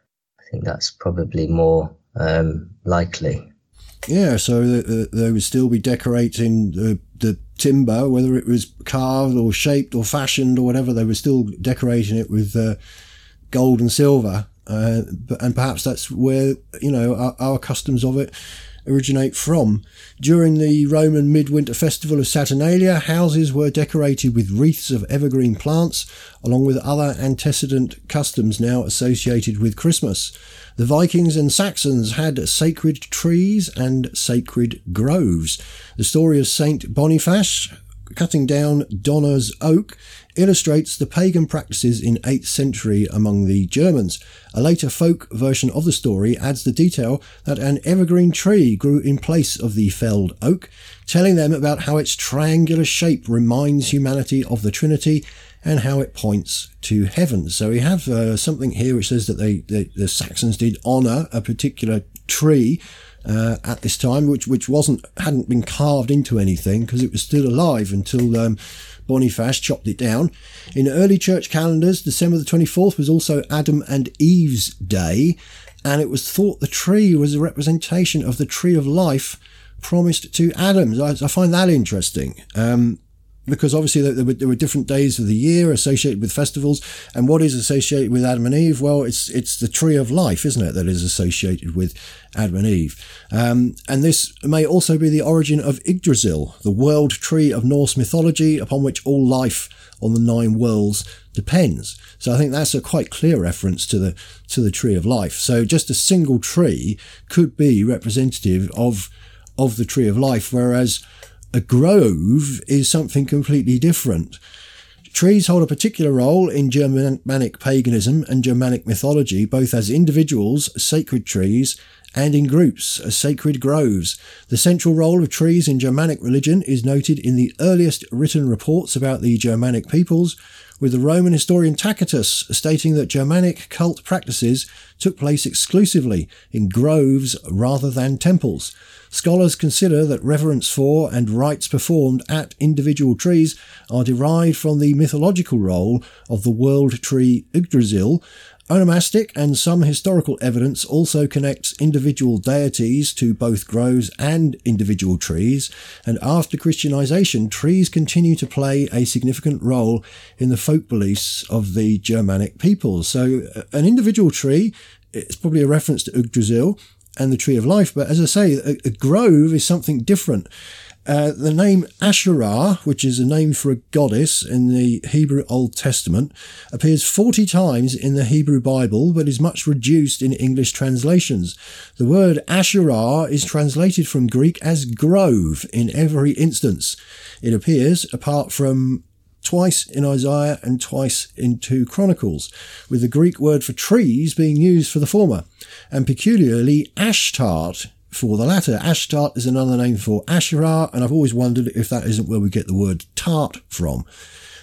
Speaker 3: I think that's probably more, um, likely.
Speaker 1: Yeah, so the, the, they would still be decorating the, the timber, whether it was carved or shaped or fashioned or whatever, they were still decorating it with uh, gold and silver. Uh, and perhaps that's where, you know, our, our customs of it originate from. During the Roman midwinter festival of Saturnalia, houses were decorated with wreaths of evergreen plants, along with other antecedent customs now associated with Christmas. The Vikings and Saxons had sacred trees and sacred groves. The story of Saint Boniface cutting down Donner's oak illustrates the pagan practices in eighth century among the Germans. A later folk version of the story adds the detail that an evergreen tree grew in place of the felled oak, telling them about how its triangular shape reminds humanity of the Trinity and how it points to heaven. So we have uh, something here which says that they, they the Saxons did honour a particular tree uh, at this time, which which wasn't hadn't been carved into anything because it was still alive until um, Boniface chopped it down. In early church calendars, December the twenty-fourth was also Adam and Eve's day, and it was thought the tree was a representation of the tree of life promised to Adam. I, I find that interesting. Um, Because obviously there were, there were different days of the year associated with festivals, and what is associated with Adam and Eve? Well, it's it's the tree of life, isn't it, that is associated with Adam and Eve. Um, and this may also be the origin of Yggdrasil, the world tree of Norse mythology upon which all life on the nine worlds depends. So I think that's a quite clear reference to the to the tree of life. So just a single tree could be representative of of the tree of life, whereas a grove is something completely different. Trees hold a particular role in Germanic paganism and Germanic mythology, both as individuals, sacred trees, and in groups, as sacred groves. The central role of trees in Germanic religion is noted in the earliest written reports about the Germanic peoples, with the Roman historian Tacitus stating that Germanic cult practices took place exclusively in groves rather than temples. Scholars consider that reverence for and rites performed at individual trees are derived from the mythological role of the world tree Yggdrasil. Onomastic and some historical evidence also connects individual deities to both groves and individual trees, and after Christianization, trees continue to play a significant role in the folk beliefs of the Germanic peoples. So an individual tree, it's probably a reference to Yggdrasil and the tree of life, but as I say, a, a grove is something different. Uh, the name Asherah, which is a name for a goddess in the Hebrew Old Testament, appears forty times in the Hebrew Bible, but is much reduced in English translations. The word Asherah is translated from Greek as grove in every instance. It appears, apart from twice in Isaiah and twice in two Chronicles, with the Greek word for trees being used for the former, and peculiarly Ashtart for the latter. Ashtart is another name for Asherah, and I've always wondered if that isn't where we get the word tart from.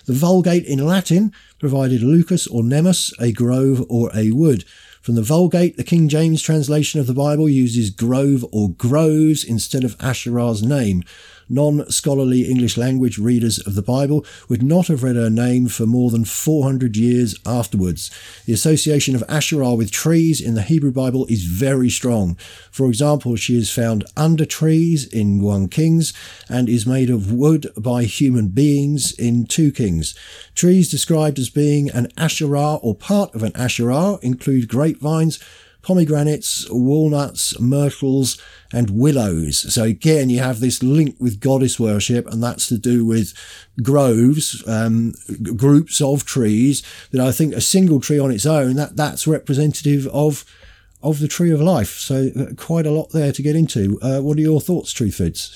Speaker 1: The Vulgate in Latin provided lucus or nemus, a grove or a wood. From the Vulgate, the King James translation of the Bible uses grove or groves instead of Asherah's name. Non-scholarly English language readers of the Bible would not have read her name for more than four hundred years afterwards. The association of Asherah with trees in the Hebrew Bible is very strong. For example, she is found under trees in First Kings and is made of wood by human beings in Second Kings. Trees described as being an Asherah or part of an Asherah include grapevines, pomegranates, walnuts, myrtles, and willows. So again, you have this link with goddess worship, and that's to do with groves, um, g- groups of trees that I think a single tree on its own, that, that's representative of of the tree of life. So uh, quite a lot there to get into. Uh, what are your thoughts, Truthvids?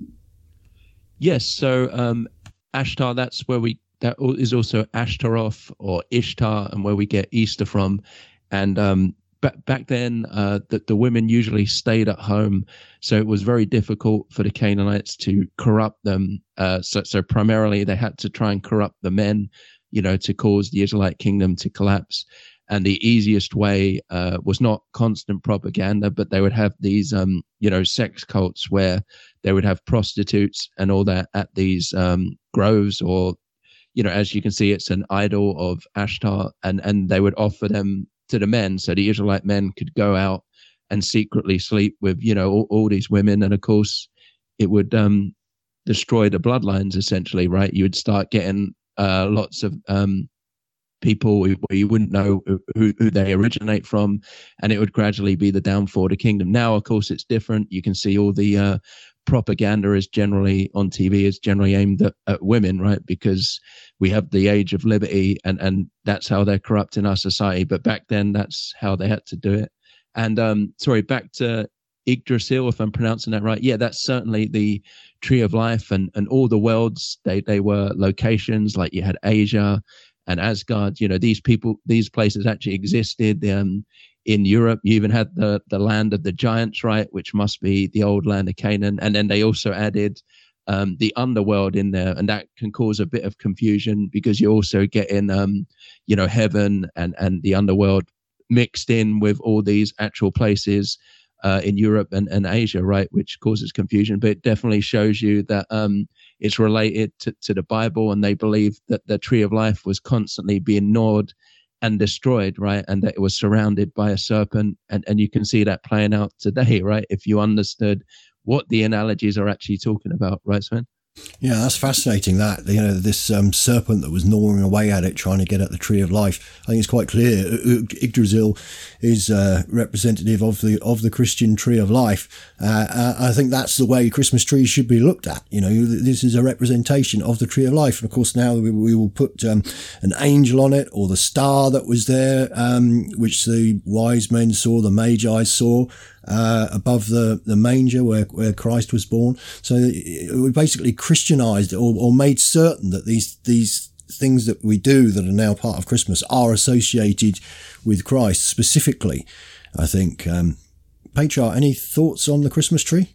Speaker 2: Yes, so um, Ashtar, that's where we, that is also Ashtaroth or Ishtar, and where we get Easter from. And um, back back then, uh, the, the women usually stayed at home, so it was very difficult for the Canaanites to corrupt them. Uh, so, so primarily, they had to try and corrupt the men, you know, to cause the Israelite kingdom to collapse. And the easiest way uh, was not constant propaganda, but they would have these, um, you know, sex cults where they would have prostitutes and all that at these um, groves, or, you know, as you can see, it's an idol of Ashtar, and and they would offer them to the men, so the Israelite men could go out and secretly sleep with, you know, all, all these women. And of course, it would um, destroy the bloodlines, essentially, right? You would start getting uh, lots of um, people where you wouldn't know who, who they originate from, and it would gradually be the downfall of the kingdom. Now, of course, it's different. You can see all the uh, propaganda is generally on T V is generally aimed at, at women, right? Because we have the age of liberty, and, and that's how they're corrupting our society. But back then, that's how they had to do it. And um, sorry, back to Yggdrasil, if I'm pronouncing that right. Yeah, that's certainly the tree of life, and, and all the worlds, they, they were locations, like you had Asia and Asgard. You know, these people, these places actually existed um, in Europe. You even had the, the land of the giants, right, which must be the old land of Canaan. And then they also added um, the underworld in there, and that can cause a bit of confusion because you also get in, um, you know, heaven and, and the underworld mixed in with all these actual places uh, in Europe and, and Asia, right, which causes confusion. But it definitely shows you that um, it's related to, to the Bible, and they believe that the tree of life was constantly being gnawed and destroyed, right, and that it was surrounded by a serpent. And, and you can see that playing out today, right, if you understood what the analogies are actually talking about, right, Sven?
Speaker 1: Yeah, that's fascinating. That, you know, this um, serpent that was gnawing away at it, trying to get at the tree of life. I think it's quite clear. Yggdrasil is uh, representative of the of the Christian tree of life. Uh, I think that's the way Christmas trees should be looked at. You know, this is a representation of the tree of life. And of course, now we, we will put um, an angel on it, or the star that was there, um, which the wise men saw, the magi saw. Uh, above the, the manger where, where Christ was born. So it basically Christianized or, or made certain that these, these things that we do that are now part of Christmas are associated with Christ specifically, I think. Um, Patriarch, any thoughts on the Christmas tree?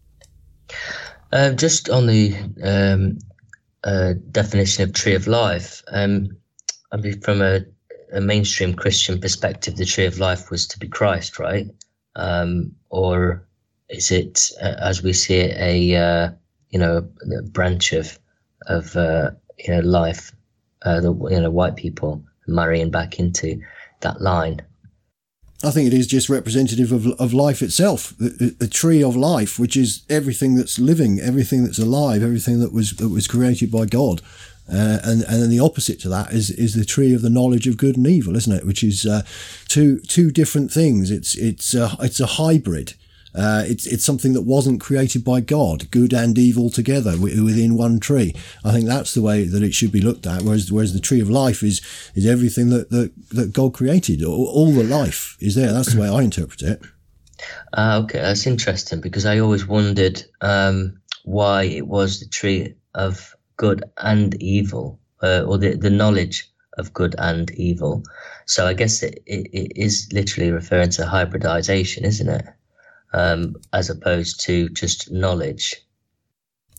Speaker 3: Uh, just on the um, uh, definition of tree of life, um, I mean, from a, a mainstream Christian perspective, the tree of life was to be Christ, right? Um, or is it, uh, as we see it, a uh, you know a branch of of uh, you know life, uh, the you know white people marrying back into that line?
Speaker 1: I think it is just representative of of life itself, the, the tree of life, which is everything that's living, everything that's alive, everything that was that was created by God. Uh, and and then the opposite to that is is the tree of the knowledge of good and evil, isn't it? Which is uh, two two different things. It's it's a, it's a hybrid. Uh, it's it's something that wasn't created by God, good and evil together within one tree. I think that's the way that it should be looked at. Whereas whereas the tree of life is is everything that that, that God created. All, all the life is there. That's the way I interpret it.
Speaker 3: Uh, okay, that's interesting, because I always wondered um, why it was the tree of good and evil, uh, or the, the knowledge of good and evil. So I guess it, it, it is literally referring to hybridization, isn't it? Um, as opposed to just knowledge.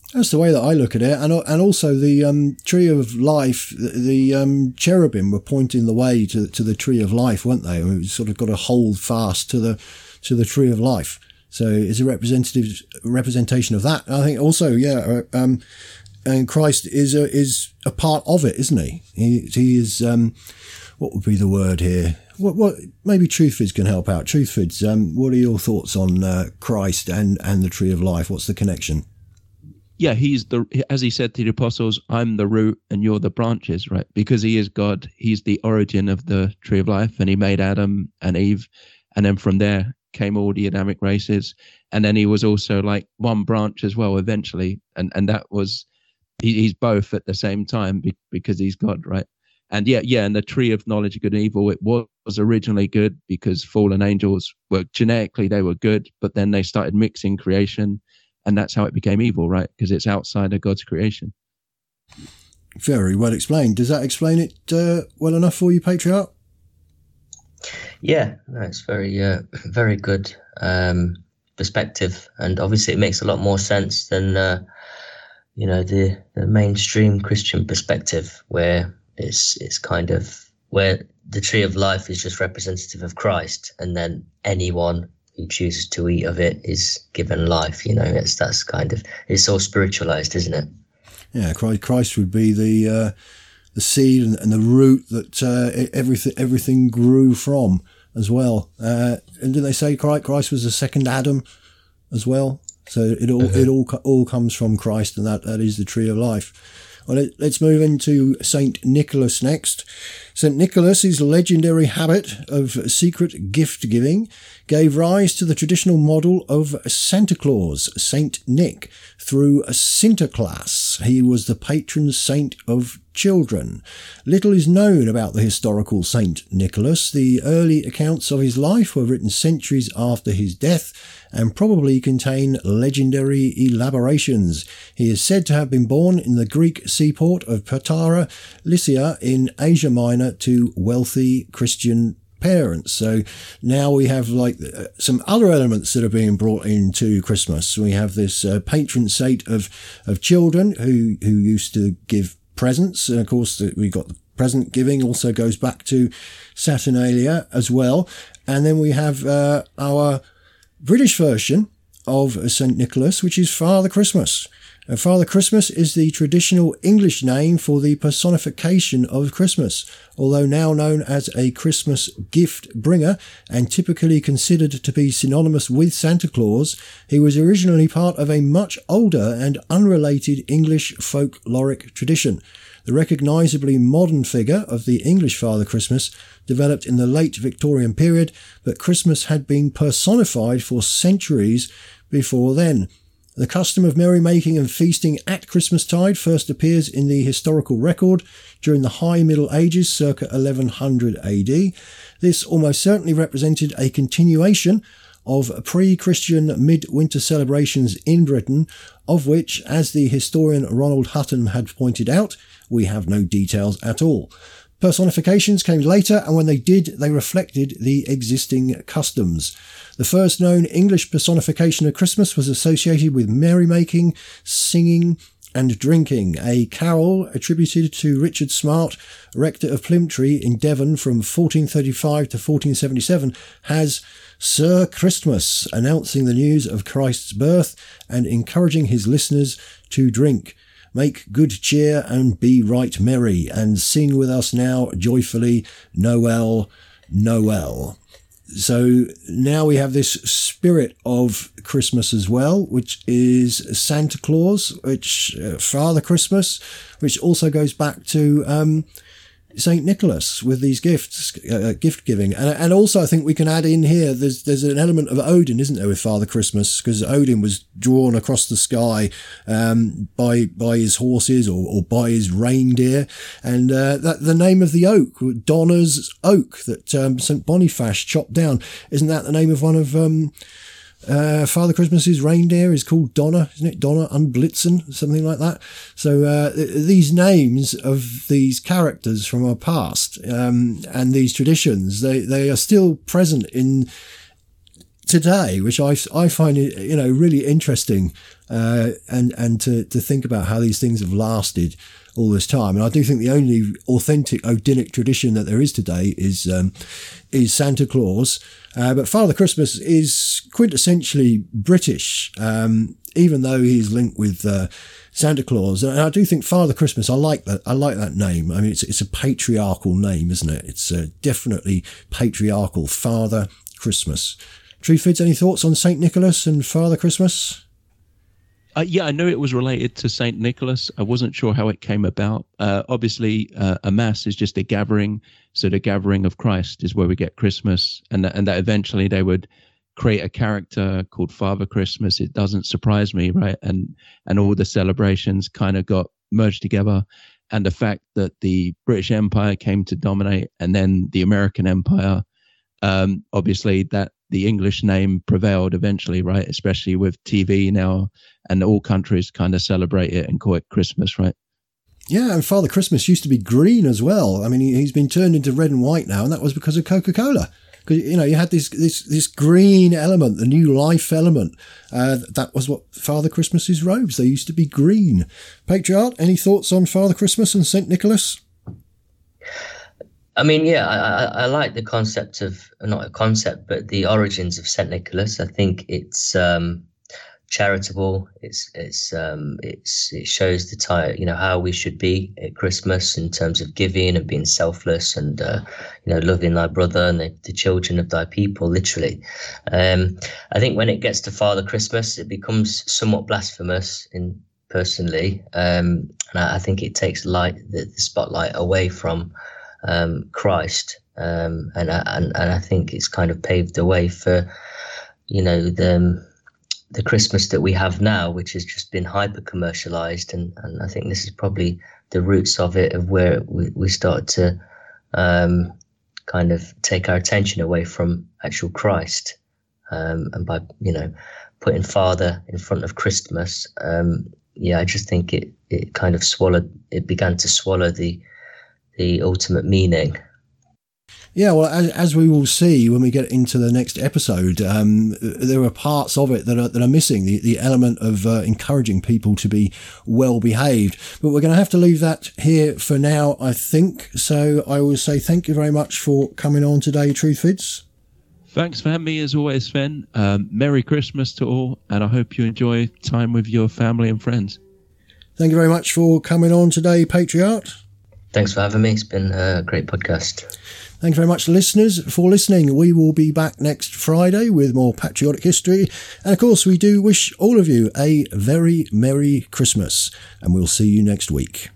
Speaker 1: That's the way that I look at it, and and also the um, tree of life. The, the um, cherubim were pointing the way to to the tree of life, weren't they? We sort of got to hold fast to the to the tree of life. So it's a representative representation of that. And I think also, yeah, um, and Christ is a is a part of it, isn't he? He he is. Um, what would be the word here? What what maybe Truthvids can help out. Truthvids, um, what are your thoughts on uh, Christ and and the tree of life? What's the connection?
Speaker 2: Yeah, he's the, as he said to the apostles, I'm the root and you're the branches, right? Because he is God. He's the origin of the tree of life, and he made Adam and Eve. And then from there came all the Adamic races. And then he was also like one branch as well, eventually. And, and that was, he, he's both at the same time because he's God, right? And yeah, yeah. And the tree of knowledge of good and evil, it was, was originally good because fallen angels were genetically, they were good, but then they started mixing creation. And that's how it became evil, right? Because it's outside of God's creation.
Speaker 1: Very well explained. Does that explain it uh, well enough for you, Patriarch?
Speaker 3: Yeah, no, it's very, uh, very good um, perspective, and obviously it makes a lot more sense than uh, you know the, the mainstream Christian perspective, where it's it's kind of where the tree of life is just representative of Christ, and then anyone who chooses to eat of it is given life. You know, it's that's kind of it's all spiritualized, isn't it?
Speaker 1: Yeah, Christ would be the uh, the seed and, and the root that uh, everything everything grew from as well. Uh, and did they say Christ was the second Adam as well? So it all mm-hmm. it all all comes from Christ, and that that is the tree of life. Well, let, let's move into Saint Nicholas next. Saint Nicholas's legendary habit of secret gift giving gave rise to the traditional model of Santa Claus, Saint Nick, through Sinterklaas. He was the patron saint of children. Little is known about the historical Saint Nicholas. The early accounts of his life were written centuries after his death and probably contain legendary elaborations. He is said to have been born in the Greek seaport of Patara, Lycia in Asia Minor to wealthy Christian parents. So now we have like some other elements that are being brought into Christmas. We have this uh, patron saint of of children who who used to give presents, and of course we got the present giving also goes back to Saturnalia as well. And then we have uh, our British version of Saint Nicholas, which is Father Christmas. And Father Christmas is the traditional English name for the personification of Christmas, although now known as a Christmas gift bringer and typically considered to be synonymous with Santa Claus. He was originally part of a much older and unrelated English folkloric tradition. The recognisably modern figure of the English Father Christmas developed in the late Victorian period, but Christmas had been personified for centuries before then. The custom of merrymaking and feasting at Christmastide first appears in the historical record during the High Middle Ages, circa eleven hundred A D. This almost certainly represented a continuation of pre-Christian midwinter celebrations in Britain, of which, as the historian Ronald Hutton had pointed out, we have no details at all. Personifications came later, and when they did, they reflected the existing customs. The first known English personification of Christmas was associated with merrymaking, singing, and drinking. A carol attributed to Richard Smart, rector of Plymtree in Devon from fourteen thirty-five to fourteen seventy-seven, has Sir Christmas, announcing the news of Christ's birth and encouraging his listeners to drink. Make good cheer and be right merry, and sing with us now joyfully, Noel, Noel. So now we have this spirit of Christmas as well, which is Santa Claus, which uh, Father Christmas, which also goes back to um, Saint Nicholas with these gifts, uh, gift giving. And, and also I think we can add in here, there's there's an element of Odin, isn't there, with Father Christmas, because Odin was drawn across the sky um, by by his horses or, or by his reindeer. And uh, that the name of the oak, Donner's Oak, that um, Saint Boniface chopped down, isn't that the name of one of um, uh, Father Christmas's reindeer? Is called Donner, isn't it? Donner und Blitzen, something like that. So uh, these names of these characters from our past um, and these traditions, they, they are still present in today, which I, I find it, you know, really interesting, uh, and, and to, to think about how these things have lasted all this time. And I do think the only authentic Odinic tradition that there is today is, um, is Santa Claus. Uh, but Father Christmas is quintessentially British, um, even though he's linked with, uh, Santa Claus. And I do think Father Christmas, I like that. I like that name. I mean, it's, it's a patriarchal name, isn't it? It's uh, definitely patriarchal. Father Christmas. Truthvids, any thoughts on Saint Nicholas and Father Christmas?
Speaker 2: Uh, yeah, I know it was related to Saint Nicholas. I wasn't sure how it came about. Uh, obviously, uh, a mass is just a gathering. So the gathering of Christ is where we get Christmas. And that, and that eventually they would create a character called Father Christmas. It doesn't surprise me, right? And and all the celebrations kind of got merged together. And the fact that the British Empire came to dominate and then the American Empire, um, obviously that the English name prevailed eventually, right? Especially with T V now, and all countries kind of celebrate it and call it Christmas, right?
Speaker 1: Yeah, and Father Christmas used to be green as well. I mean, he, he's been turned into red and white now, and that was because of Coca-Cola. Because, you know, you had this this this green element, the new life element. Uh, that was what Father Christmas's robes, they used to be green. Patriarch, any thoughts on Father Christmas and Saint Nicholas?
Speaker 3: I mean, yeah, I, I, I like the concept of, not a concept, but the origins of Saint Nicholas. I think it's um, charitable. It's it's um, it's it shows the type, you know, how we should be at Christmas in terms of giving and being selfless and uh, you know, loving thy brother and the, the children of thy people. Literally, um, I think when it gets to Father Christmas, it becomes somewhat blasphemous. In personally, um, and I, I think it takes light the, the spotlight away from um, Christ, um, and and and I think it's kind of paved the way for, you know, the the Christmas that we have now, which has just been hyper commercialized, and and I think this is probably the roots of it, of where we we start to um, kind of take our attention away from actual Christ, um, and by, you know, putting Father in front of Christmas, um, yeah, I just think it it kind of swallowed, it began to swallow the the ultimate meaning.
Speaker 1: Yeah, well, as, as we will see when we get into the next episode, um, there are parts of it that are that are missing, the, the element of uh, encouraging people to be well behaved. But we're going to have to leave that here for now, I think. So I will say thank you very much for coming on today, Truthvids.
Speaker 2: Thanks for having me as always, Sven. Um, Merry Christmas to all, and I hope you enjoy time with your family and friends.
Speaker 1: Thank you very much for coming on today, Patriarch.
Speaker 3: Thanks for having me. It's been a great podcast.
Speaker 1: Thank you very much, listeners, for listening. We will be back next Friday with more patriotic history. And of course, we do wish all of you a very Merry Christmas, and we'll see you next week.